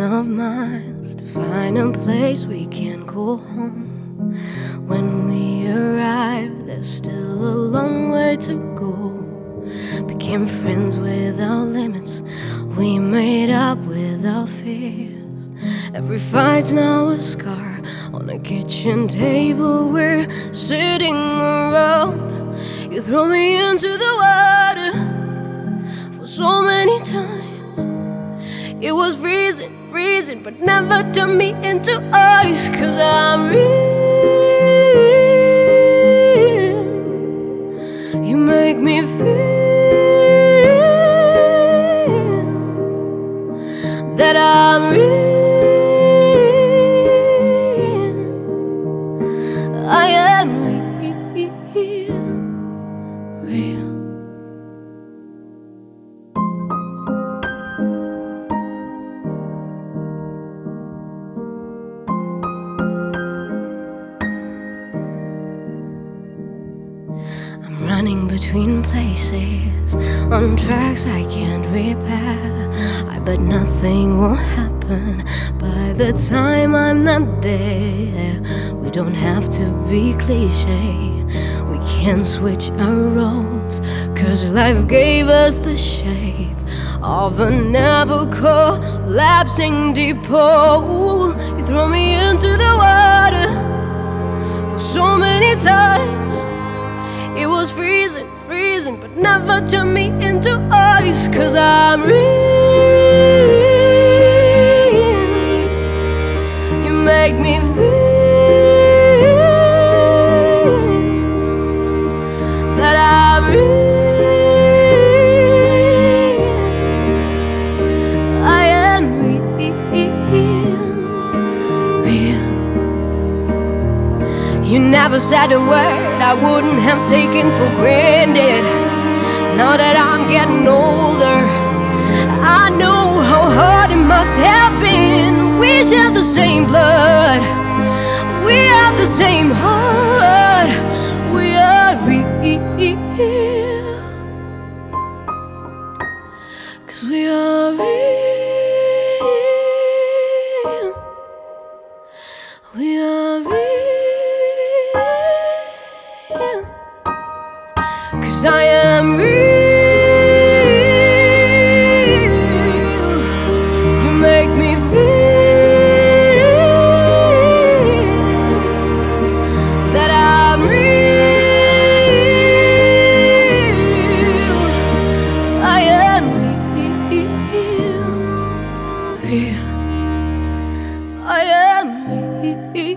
of miles to find a place we can call home. When we arrive, there's still a long way to go. Became friends without limits, we made up without fears. Every fight's now a scar on a kitchen table. We're sitting around. You throw me into the water for so many times. It was freezing, freezing, but never turned me into ice. 'Cause I'm real. You make me feel that I'm real. I am real. I'm running between places, on tracks I can't repair. I bet nothing will happen by the time I'm not there. We don't have to be cliche, we can switch our roles, 'cause life gave us the shape of a never collapsing deep hole. You throw me into the water for so many times. It was freezing, freezing, but never turned me into ice. 'Cause I'm real. You make me feel that I'm real. I am real. You never said a word I wouldn't have taken for granted. Now that I'm getting older, I know how hard it must have been. We share the same blood, we have the same heart. We are real, 'cause we are real. We are real, 'cause I am real. You make me feel that I'm real. I am real. I am real.